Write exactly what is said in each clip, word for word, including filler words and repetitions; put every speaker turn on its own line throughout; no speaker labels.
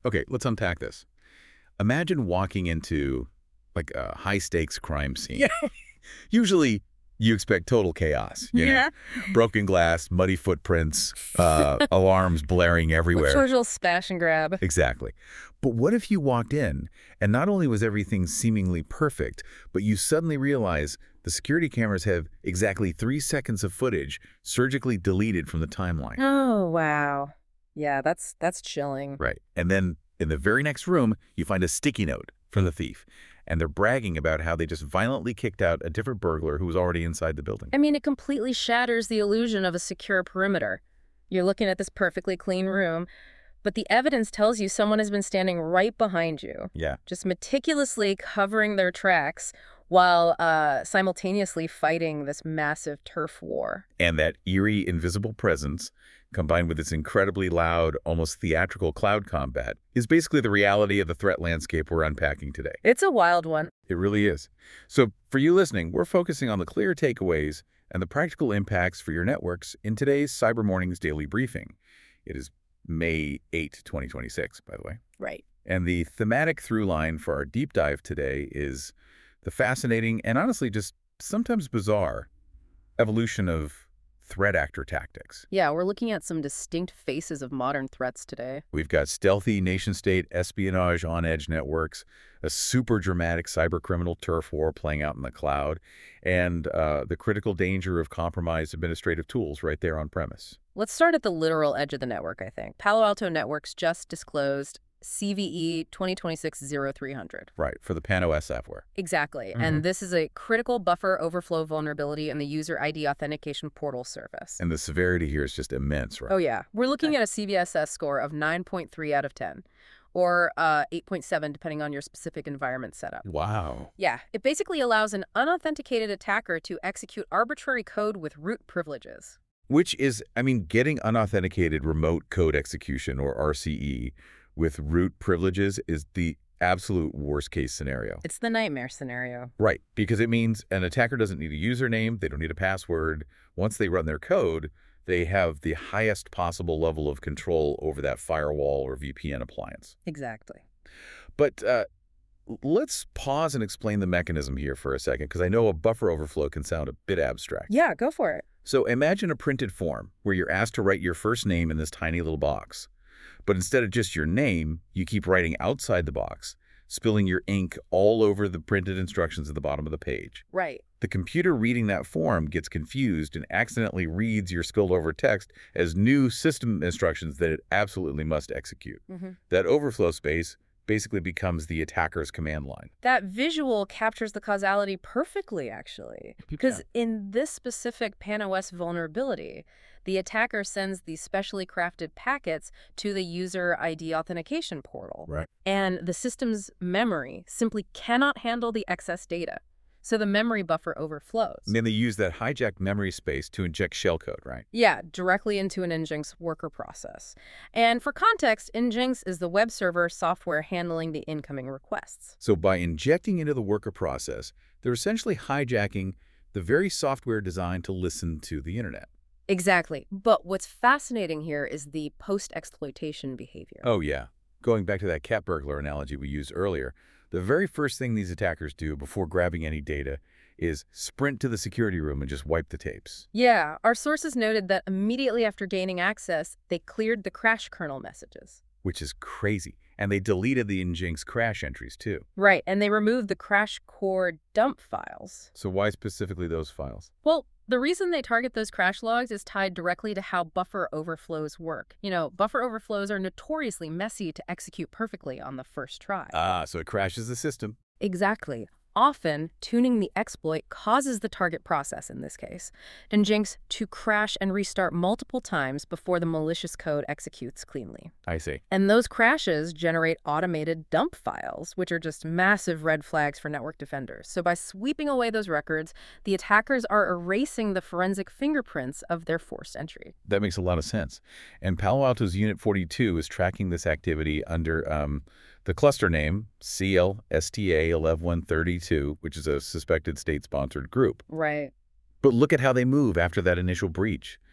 Okay, let's unpack this. Imagine walking into like a high-stakes crime scene.
Yeah.
Usually, you expect total chaos. You know?
Yeah.
Broken glass, muddy footprints, uh, alarms blaring everywhere.
Total smash and grab.
Exactly. But what if you walked in, and not only was everything seemingly perfect, but you suddenly realize the security cameras have exactly three seconds of footage surgically deleted from the timeline.
Oh, wow. Yeah, that's that's chilling.
Right. And then in the very next room, you find a sticky note from the thief. And they're bragging about how they just violently kicked out a different burglar who was already inside the building.
I mean, it completely shatters the illusion of a secure perimeter. You're looking at this perfectly clean room, but the evidence tells you someone has been standing right behind you,
Yeah.
just meticulously covering their tracks while uh, simultaneously fighting this massive turf war.
And that eerie, invisible presence, combined with its incredibly loud, almost theatrical cloud combat, is basically the reality of the threat landscape we're unpacking today.
It's a wild one.
It really is. So for you listening, we're focusing on the clear takeaways and the practical impacts for your networks in today's Cyber Mornings Daily Briefing. It is May eighth, twenty twenty-six, by the way.
Right.
And the thematic through line for our deep dive today is the fascinating and honestly just sometimes bizarre evolution of threat actor tactics.
Yeah, we're looking at some distinct faces of modern threats today.
We've got stealthy nation-state espionage on-edge networks, a super dramatic cybercriminal turf war playing out in the cloud, and uh, the critical danger of compromised administrative tools right there on premise.
Let's start at the literal edge of the network, I think. Palo Alto Networks just disclosed C V E twenty twenty-six dash zero three hundred.
Right, for the PAN-O S software.
Exactly.
Mhm.
And this is a critical buffer overflow vulnerability in the user I D authentication portal service.
And the severity here is just immense, right?
Oh, yeah. We're looking at a C V S S score of nine point three out of ten, or uh, eight point seven depending on your specific environment setup.
Wow.
Yeah, it basically allows an unauthenticated attacker to execute arbitrary code with root privileges.
Which is, I mean, getting unauthenticated remote code execution, or R C E, with root privileges is the absolute worst case scenario.
It's the nightmare scenario.
Right, because it means an attacker doesn't need a username, they don't need a password. Once they run their code, they have the highest possible level of control over that firewall or V P N appliance.
Exactly.
But uh, let's pause and explain the mechanism here for a second, because I know a buffer overflow can sound a bit abstract.
Yeah, go for it.
So imagine a printed form where you're asked to write your first name in this tiny little box. But instead of just your name, you keep writing outside the box, spilling your ink all over the printed instructions at the bottom of the page.
Right.
The computer reading that form gets confused and accidentally reads your spilled over text as new system instructions that it absolutely must execute.
Mm-hmm.
That overflow space basically becomes the attacker's command line.
That visual captures the causality perfectly, actually. Because in this specific PAN-O S vulnerability, the attacker sends these specially crafted packets to the user I D authentication portal.
Right.
And the system's memory simply cannot handle the excess data. So the memory buffer overflows.
And then they use that hijacked memory space to inject shellcode, right?
Yeah, directly into an Nginx worker process. And for context, Nginx is the web server software handling the incoming requests.
So by injecting into the worker process, they're essentially hijacking the very software designed to listen to the internet.
Exactly. But what's fascinating here is the post-exploitation behavior.
Oh, yeah. Going back to that cat burglar analogy we used earlier, the very first thing these attackers do before grabbing any data is sprint to the security room and just wipe the tapes.
Yeah, our sources noted that immediately after gaining access, they cleared the crash kernel messages.
Which is crazy. And they deleted the Nginx crash entries, too.
Right, and they removed the crash core dump files.
So why specifically those files?
Well, the reason they target those crash logs is tied directly to how buffer overflows work. You know, buffer overflows are notoriously messy to execute perfectly on the first try.
Ah, so it crashes the system.
Exactly. Often, tuning the exploit causes the target process, in this case, Nginx, to crash and restart multiple times before the malicious code executes cleanly.
I see.
And those crashes generate automated dump files, which are just massive red flags for network defenders. So by sweeping away those records, the attackers are erasing the forensic fingerprints of their forced entry.
That makes a lot of sense. And Palo Alto's Unit forty-two is tracking this activity under um, the cluster name C L S T A eleven one thirty-two, which is a suspected state-sponsored group.
Right.
But look at how they move after that initial breach.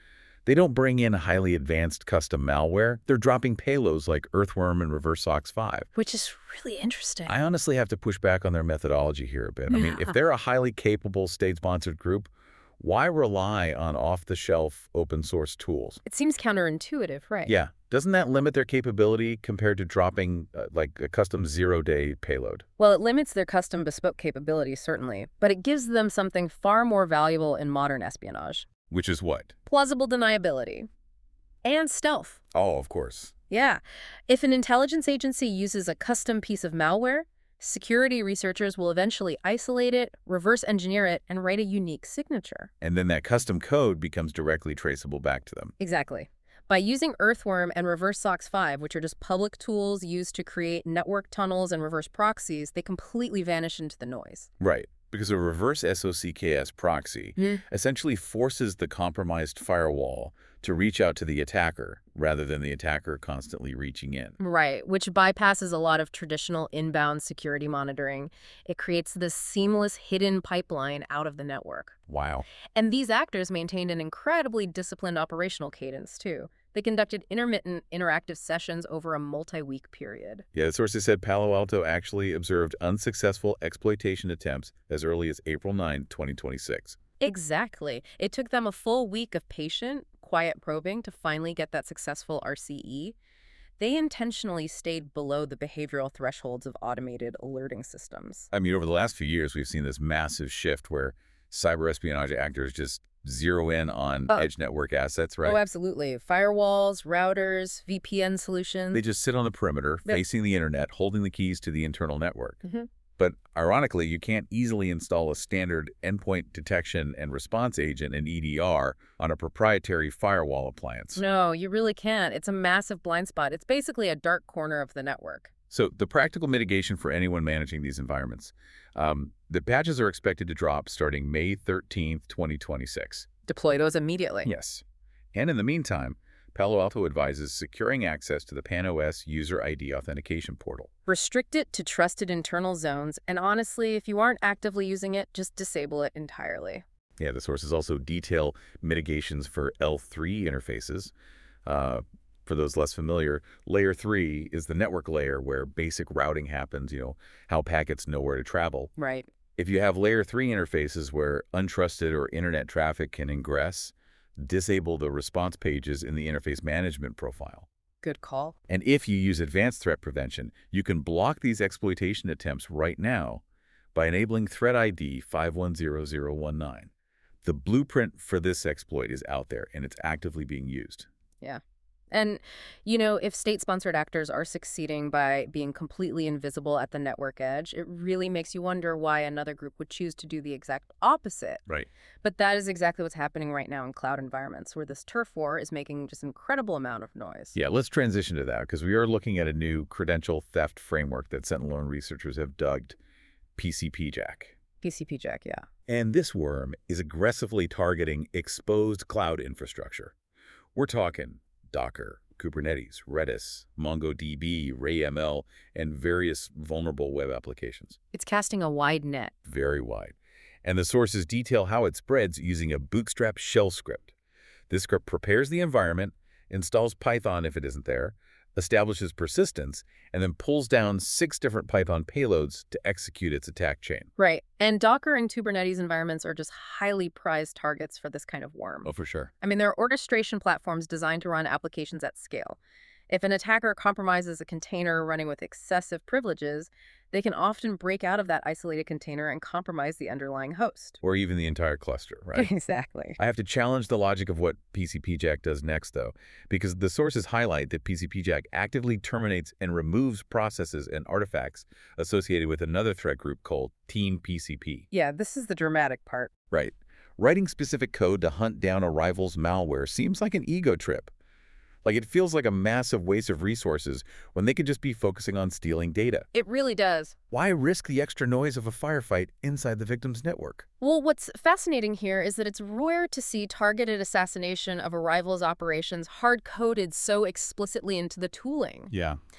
They don't bring in highly advanced custom malware. They're dropping payloads like Earthworm and Reverse S O X five.
Which is really interesting.
I honestly have to push back on their methodology here a bit. I mean, if they're a highly capable state-sponsored group, why rely on off-the-shelf open-source tools?
It seems counterintuitive, right?
Yeah. Doesn't that limit their capability compared to dropping uh, like a custom zero-day payload?
Well, it limits their custom bespoke capabilities, certainly, but it gives them something far more valuable in modern espionage.
Which is what?
Plausible deniability. And stealth.
Oh, of course.
Yeah. If an intelligence agency uses a custom piece of malware, security researchers will eventually isolate it, reverse engineer it, and write a unique signature.
And then that custom code becomes directly traceable back to them.
Exactly. By using Earthworm and Reverse S O X five, which are just public tools used to create network tunnels and reverse proxies, they completely vanish into the noise.
Right. Because a reverse S O C K S proxy
Mm.
essentially forces the compromised firewall to reach out to the attacker rather than the attacker constantly reaching in.
Right, which bypasses a lot of traditional inbound security monitoring. It creates this seamless hidden pipeline out of the network.
Wow.
And these actors maintained an incredibly disciplined operational cadence, too. They conducted intermittent interactive sessions over a multi-week period.
Yeah, the sources said Palo Alto actually observed unsuccessful exploitation attempts as early as April ninth, twenty twenty-six.
Exactly. It took them a full week of patient, quiet probing to finally get that successful R C E. They intentionally stayed below the behavioral thresholds of automated alerting systems.
I mean, over the last few years, we've seen this massive shift where cyber espionage actors just zero in on
Oh.
edge network assets, right?
Oh, absolutely. Firewalls, routers, V P N solutions.
They just sit on the perimeter,
Yep.
facing the internet, holding the keys to the internal network.
Mhm.
But ironically, you can't easily install a standard endpoint detection and response agent in E D R on a proprietary firewall appliance.
No, you really can't. It's a massive blind spot. It's basically a dark corner of the network.
So the practical mitigation for anyone managing these environments, um, the patches are expected to drop starting May thirteenth, twenty twenty-six.
Deploy those immediately.
Yes. And in the meantime, Palo Alto advises securing access to the PAN-O S user I D authentication portal.
Restrict it to trusted internal zones, and honestly, if you aren't actively using it, just disable it entirely.
Yeah, the sources also detail mitigations for L three interfaces. Uh, for those less familiar, layer three is the network layer where basic routing happens, you know, how packets know where to travel.
Right.
If you have layer three interfaces where untrusted or internet traffic can ingress, disable the response pages in the interface management profile.
Good call.
And if you use advanced threat prevention, you can block these exploitation attempts right now by enabling Threat I D five one zero zero one nine. The blueprint for this exploit is out there, and it's actively being used.
Yeah. And, you know, if state-sponsored actors are succeeding by being completely invisible at the network edge, it really makes you wonder why another group would choose to do the exact opposite.
Right.
But that is exactly what's happening right now in cloud environments, where this turf war is making just an incredible amount of noise.
Yeah, let's transition to that, because we are looking at a new credential theft framework that Sentinel and researchers have dubbed P C P Jack.
P C P Jack, yeah.
And this worm is aggressively targeting exposed cloud infrastructure. We're talking Docker, Kubernetes, Redis, MongoDB, RayML, and various vulnerable web applications.
It's casting a wide net.
Very wide. And the sources detail how it spreads using a Bootstrap shell script. This script prepares the environment, installs Python if it isn't there, establishes persistence, and then pulls down six different Python payloads to execute its attack chain.
Right. And Docker and Kubernetes environments are just highly prized targets for this kind of worm.
Oh, for sure.
I mean, they're orchestration platforms designed to run applications at scale. If an attacker compromises a container running with excessive privileges, they can often break out of that isolated container and compromise the underlying host.
Or even the entire cluster, right?
Exactly.
I have to challenge the logic of what P C P Jack does next, though, because the sources highlight that P C P Jack actively terminates and removes processes and artifacts associated with another threat group called Team P C P.
Yeah, this is the dramatic part.
Right. Writing specific code to hunt down a rival's malware seems like an ego trip. Like, it feels like a massive waste of resources when they could just be focusing on stealing data.
It really does.
Why risk the extra noise of a firefight inside the victim's network?
Well, what's fascinating here is that it's rare to see targeted assassination of a rival's operations hard-coded so explicitly into the tooling.
Yeah.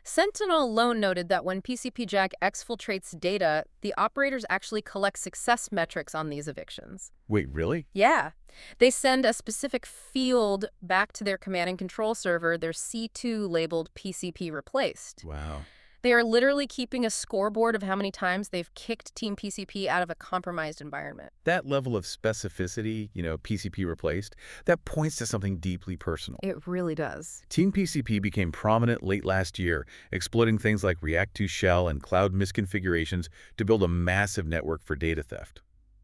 Sentinel alone noted that when P C P Jack exfiltrates data, the operators actually collect success metrics on these evictions.
Wait, really?
Yeah. They send a specific field back to their command and control server, their C two labeled P C P replaced.
Wow.
They are literally keeping a scoreboard of how many times they've kicked Team P C P out of a compromised environment.
That level of specificity, you know, P C P replaced, that points to something deeply personal.
It really does.
Team P C P became prominent late last year, exploiting things like React two shell and cloud misconfigurations to build a massive network for data theft.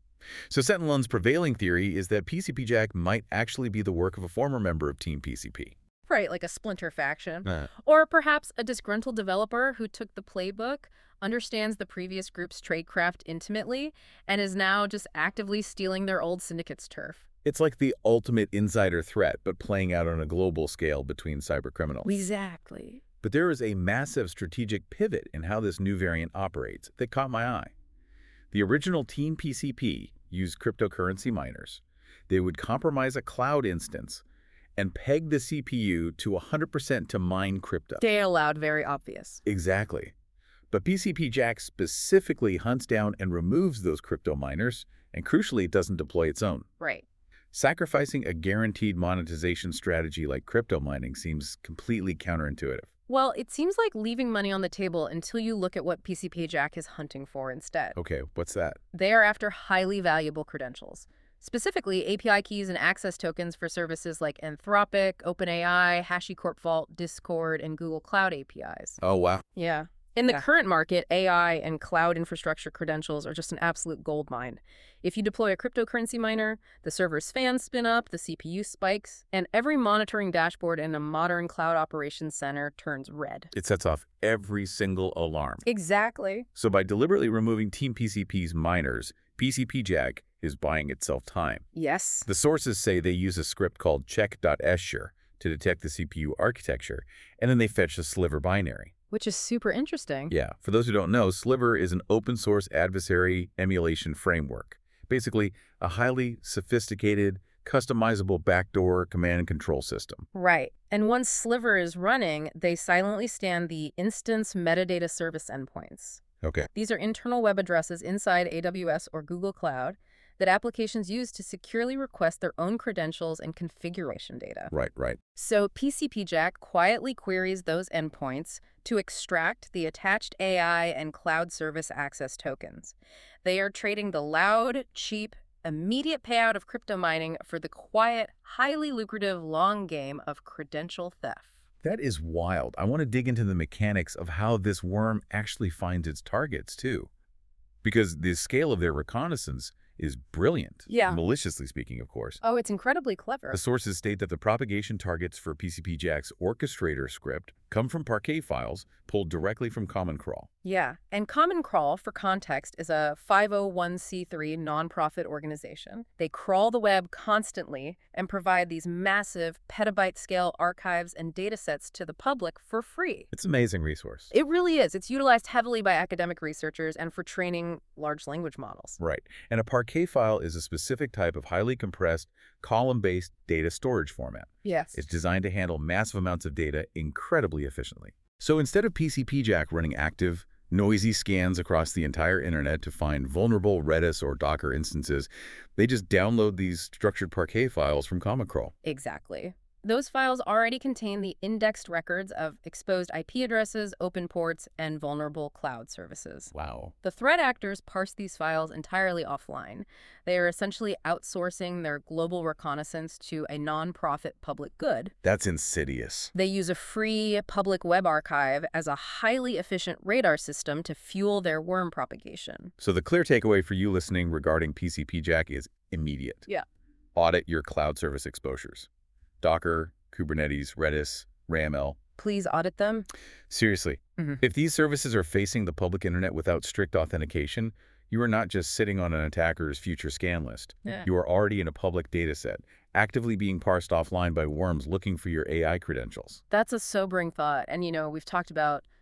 So Sentinel's prevailing theory is that P C P Jack might actually be the work of a former member of Team P C P.
Right, like a splinter faction.
Uh,
Or perhaps a disgruntled developer who took the playbook, understands the previous group's tradecraft intimately, and is now just actively stealing their old syndicate's turf.
it's like the ultimate insider threat, but playing out on a global scale between cybercriminals.
Exactly.
But there is a massive strategic pivot in how this new variant operates that caught my eye. The original Team P C P used cryptocurrency miners. They would compromise a cloud instance and peg the C P U to one hundred percent to mine crypto.
Day aloud, very obvious.
Exactly. But P C P Jack specifically hunts down and removes those crypto miners, and crucially, it doesn't deploy its own.
Right.
Sacrificing a guaranteed monetization strategy like crypto mining seems completely counterintuitive.
Well, it seems like leaving money on the table until you look at what P C P Jack is hunting for instead.
Okay, what's that?
They are after highly valuable credentials. Specifically, A P I keys and access tokens for services like Anthropic, OpenAI, HashiCorp Vault, Discord, and Google Cloud A P Is.
Oh, wow.
Yeah. In the
Yeah.
current market, A I and cloud infrastructure credentials are just an absolute goldmine. If you deploy a cryptocurrency miner, the server's fans spin up, the C P U spikes, and every monitoring dashboard in a modern cloud operations center turns red.
It sets off every single alarm.
Exactly.
So by deliberately removing Team P C P's miners, P C P Jack is buying itself time.
Yes.
The sources say they use a script called check.eschur to detect the C P U architecture, and then they fetch a Sliver binary.
Which is super interesting.
Yeah, for those who don't know, Sliver is an open-source adversary emulation framework. Basically, a highly sophisticated, customizable backdoor command and control system.
Right. And once Sliver is running, they silently scan the instance metadata service endpoints.
Okay.
These are internal web addresses inside A W S or Google Cloud that applications use to securely request their own credentials and configuration data.
Right, right.
So P C P Jack quietly queries those endpoints to extract the attached A I and cloud service access tokens. They are trading the loud, cheap, immediate payout of crypto mining for the quiet, highly lucrative long game of credential theft.
That is wild. I want to dig into the mechanics of how this worm actually finds its targets, too. Because the scale of their reconnaissance is brilliant.
Yeah.
Maliciously speaking, of course.
Oh, it's incredibly clever.
The sources state that the propagation targets for P C P Jack's orchestrator script come from Parquet files pulled directly from Common Crawl.
Yeah, and Common Crawl, for context, is a five oh one c three nonprofit organization. They crawl the web constantly and provide these massive petabyte-scale archives and datasets to the public for free.
It's an amazing resource.
It really is. It's utilized heavily by academic researchers and for training large language models.
Right. And a Parquet file is a specific type of highly compressed, column-based data storage format.
Yes.
It's designed to handle massive amounts of data incredibly efficiently. So instead of P C P Jack running active, noisy scans across the entire internet to find vulnerable Redis or Docker instances, they just download these structured Parquet files from Common Crawl.
Exactly. Those files already contain the indexed records of exposed I P addresses, open ports, and vulnerable cloud services.
Wow.
The threat actors parse these files entirely offline. They are essentially outsourcing their global reconnaissance to a nonprofit public good.
That's insidious.
They use a free public web archive as a highly efficient radar system to fuel their worm propagation.
So the clear takeaway for you listening regarding P C P Jack is immediate.
Yeah.
Audit your cloud service exposures. Docker, Kubernetes, Redis, RAML.
Please audit them.
Seriously,
Mm-hmm.
if these services are facing the public internet without strict authentication, you are not just sitting on an attacker's future scan list.
Yeah.
You are already in a public data set, actively being parsed offline by worms looking for your A I credentials.
That's a sobering thought. And, you know, we've talked about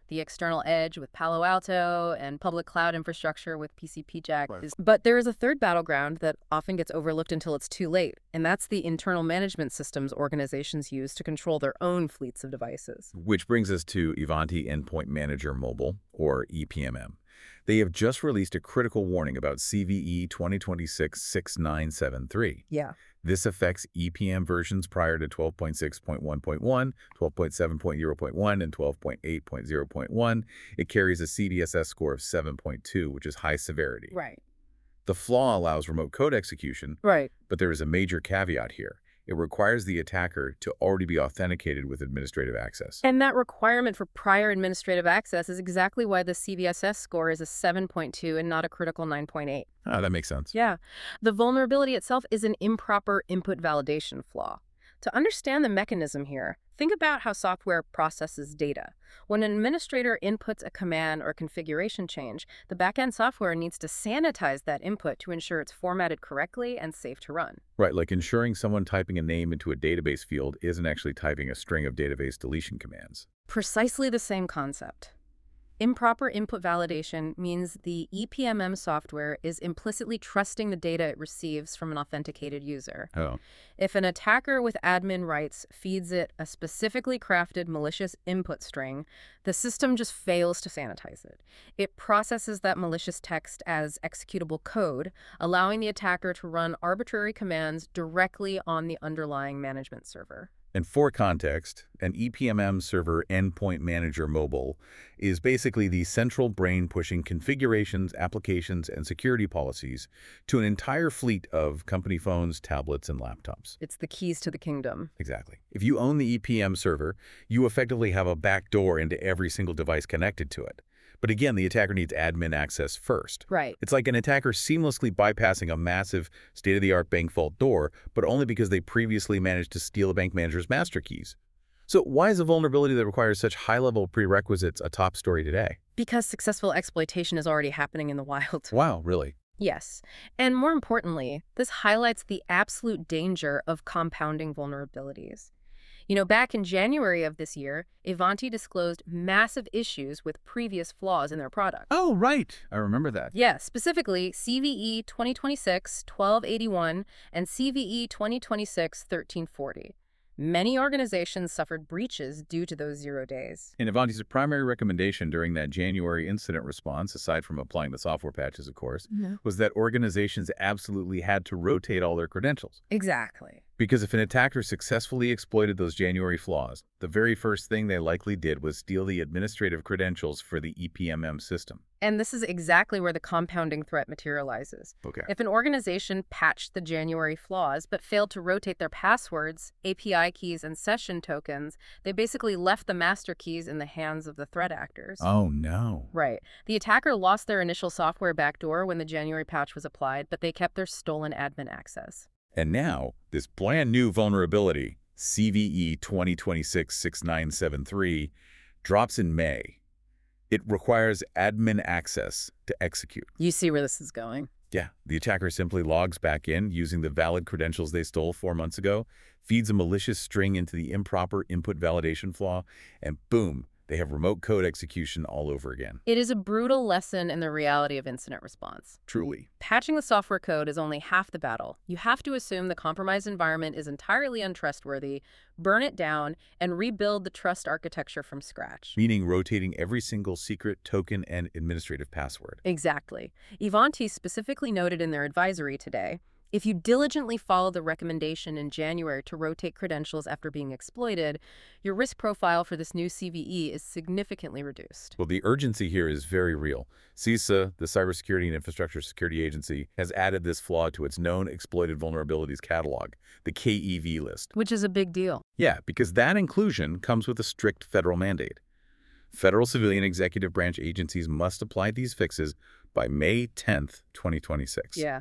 the external edge with Palo Alto and public cloud infrastructure with P C P Jack.
Right.
Is, but there is a third battleground that often gets overlooked until it's too late, and that's the internal management systems organizations use to control their own fleets of devices.
Which brings us to Ivanti Endpoint Manager Mobile, or E P M M. They have just released a critical warning about C V E twenty twenty-six dash six nine seven three.
Yeah.
This affects E P M versions prior to twelve point six point one point one, twelve point seven point zero point one, and twelve point eight point zero point one. It carries a C V S S score of seven point two, which is high severity.
Right.
The flaw allows remote code execution,
Right.
but there is a major caveat here. It requires the attacker to already be authenticated with administrative access.
And that requirement for prior administrative access is exactly why the C V S S score is a seven point two and not a critical nine point eight.
Ah, that makes sense.
Yeah. The vulnerability itself is an improper input validation flaw. To understand the mechanism here, think about how software processes data. When an administrator inputs a command or configuration change, the backend software needs to sanitize that input to ensure it's formatted correctly and safe to run.
Right, like ensuring someone typing a name into a database field isn't actually typing a string of database deletion commands.
Precisely the same concept. Improper input validation means the E P M M software is implicitly trusting the data it receives from an authenticated user.
Oh.
If an attacker with admin rights feeds it a specifically crafted malicious input string, the system just fails to sanitize it. It processes that malicious text as executable code, allowing the attacker to run arbitrary commands directly on the underlying management server.
And for context, an E P M M server endpoint manager mobile is basically the central brain pushing configurations, applications, and security policies to an entire fleet of company phones, tablets, and laptops.
It's the keys to the kingdom.
Exactly. If you own the E P M server, you effectively have a back door into every single device connected to it. But again, the attacker needs admin access first.
Right.
It's like an attacker seamlessly bypassing a massive state-of-the-art bank vault door, but only because they previously managed to steal a bank manager's master keys. So why is a vulnerability that requires such high-level prerequisites a top story today?
Because successful exploitation is already happening in the wild.
Wow, really?
Yes. And more importantly, this highlights the absolute danger of compounding vulnerabilities. You know, back in January of this year, Ivanti disclosed massive issues with previous flaws in their product.
Oh, right. I remember that.
Yeah, specifically C V E twenty twenty-six dash twelve eighty-one and C V E twenty twenty-six dash thirteen forty. Many organizations suffered breaches due to those zero days.
And Ivanti's primary recommendation during that January incident response, aside from applying the software patches, of course,
Mm-hmm.
was that organizations absolutely had to rotate all their credentials.
Exactly.
Because if an attacker successfully exploited those January flaws, the very first thing they likely did was steal the administrative credentials for the E P M M system.
And this is exactly where the compounding threat materializes.
Okay.
If an organization patched the January flaws but failed to rotate their passwords, A P I keys, and session tokens, they basically left the master keys in the hands of the threat actors.
Oh, no.
Right. The attacker lost their initial software backdoor when the January patch was applied, but they kept their stolen admin access.
And now, this brand new vulnerability, C V E twenty twenty-six dash six nine seven three, drops in May. It requires admin access to execute.
You see where this is going.
Yeah, the attacker simply logs back in using the valid credentials they stole four months ago, feeds a malicious string into the improper input validation flaw, and boom, they have remote code execution all over again.
It is a brutal lesson in the reality of incident response.
Truly.
Patching the software code is only half the battle. You have to assume the compromised environment is entirely untrustworthy, burn it down, and rebuild the trust architecture from scratch.
Meaning rotating every single secret, token, and administrative password.
Exactly. Ivanti specifically noted in their advisory today, if you diligently follow the recommendation in January to rotate credentials after being exploited, your risk profile for this new C V E is significantly reduced.
Well, the urgency here is very real. CISA, the Cybersecurity and Infrastructure Security Agency, has added this flaw to its known exploited vulnerabilities catalog, the K E V list.
Which is a big deal.
Yeah, because that inclusion comes with a strict federal mandate. Federal civilian executive branch agencies must apply these fixes by May tenth, twenty twenty-six.
Yeah.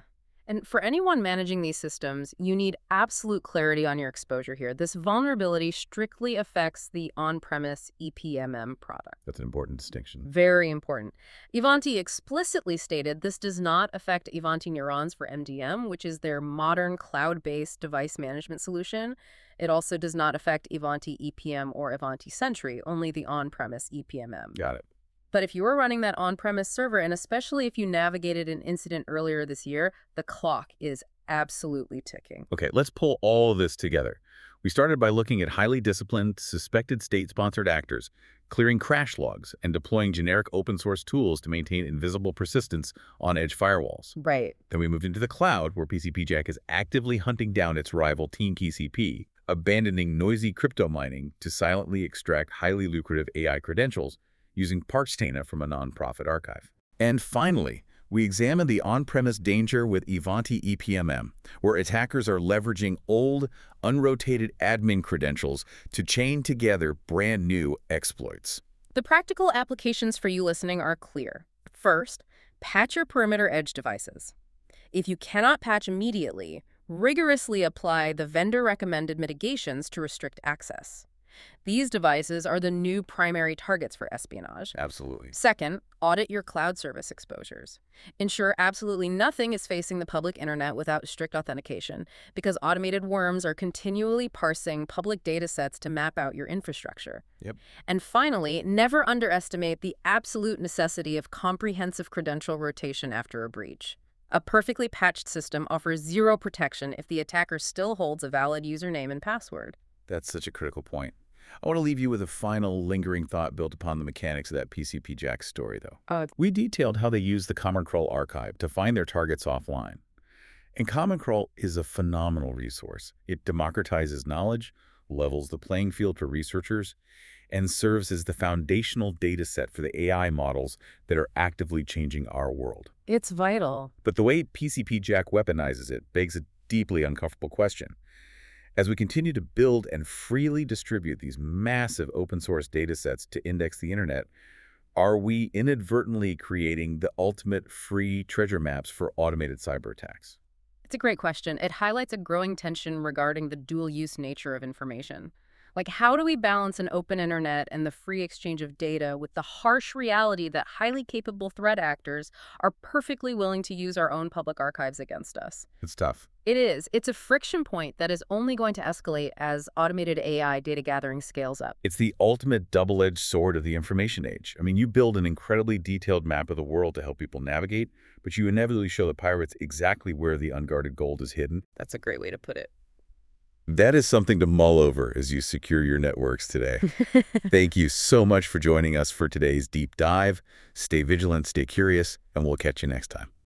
And for anyone managing these systems, you need absolute clarity on your exposure here. This vulnerability strictly affects the on-premise E P M M product.
That's an important distinction.
Very important. Ivanti explicitly stated this does not affect Ivanti Neurons for M D M, which is their modern cloud-based device management solution. It also does not affect Ivanti E P M or Ivanti Sentry, only the on-premise E P M M.
Got it.
But if you were running that on-premise server, and especially if you navigated an incident earlier this year, the clock is absolutely ticking.
Okay, let's pull all of this together. We started by looking at highly disciplined, suspected state-sponsored actors, clearing crash logs, and deploying generic open-source tools to maintain invisible persistence on edge firewalls.
Right.
Then we moved into the cloud, where P C P Jack is actively hunting down its rival TeamKCP, abandoning noisy crypto mining to silently extract highly lucrative A I credentials using Parkstana from a nonprofit archive. And finally, we examine the on-premise danger with Ivanti E P M M, where attackers are leveraging old, unrotated admin credentials to chain together brand new exploits.
The practical applications for you listening are clear. First, patch your perimeter edge devices. If you cannot patch immediately, rigorously apply the vendor-recommended mitigations to restrict access. These devices are the new primary targets for espionage.
Absolutely.
Second, audit your cloud service exposures. Ensure absolutely nothing is facing the public internet without strict authentication, because automated worms are continually parsing public data sets to map out your infrastructure.
Yep.
And finally, never underestimate the absolute necessity of comprehensive credential rotation after a breach. A perfectly patched system offers zero protection if the attacker still holds a valid username and password.
That's such a critical point. I want to leave you with a final lingering thought built upon the mechanics of that P C P Jack story, though.
Uh,
we detailed how they used the Common Crawl archive to find their targets offline. And Common Crawl is a phenomenal resource. It democratizes knowledge, levels the playing field for researchers, and serves as the foundational data set for the A I models that are actively changing our world.
It's vital.
But the way P C P Jack weaponizes it begs a deeply uncomfortable question. As we continue to build and freely distribute these massive open-source data sets to index the internet, are we inadvertently creating the ultimate free treasure maps for automated cyber attacks?
It's a great question. It highlights a growing tension regarding the dual-use nature of information. Like, how do we balance an open internet and the free exchange of data with the harsh reality that highly capable threat actors are perfectly willing to use our own public archives against us?
It's tough.
It is. It's a friction point that is only going to escalate as automated A I data gathering scales up.
It's the ultimate double-edged sword of the information age. I mean, you build an incredibly detailed map of the world to help people navigate, but you inevitably show the pirates exactly where the unguarded gold is hidden.
That's a great way to put it.
That is something to mull over as you secure your networks today. Thank you so much for joining us for today's deep dive. Stay vigilant, stay curious, and we'll catch you next time.